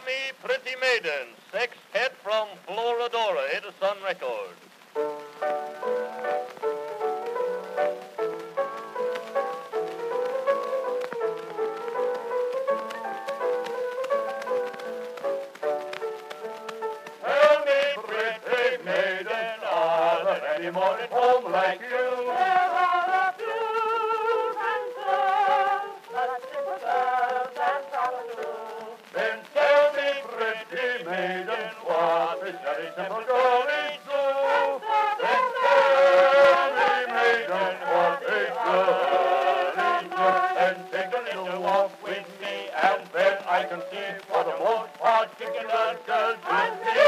Me Pretty Maiden, sextet from Florodora, Edison Records. Tell me, pretty maiden, are there any more at home like you? There are a few handsome, but simple girls and cockatoos. Then tell me, pretty maiden, what this very simple girl is do? Then tell me, maiden, what this girl is do? Then take a little walk with me, and then I can see for the most part she can learn girls with me.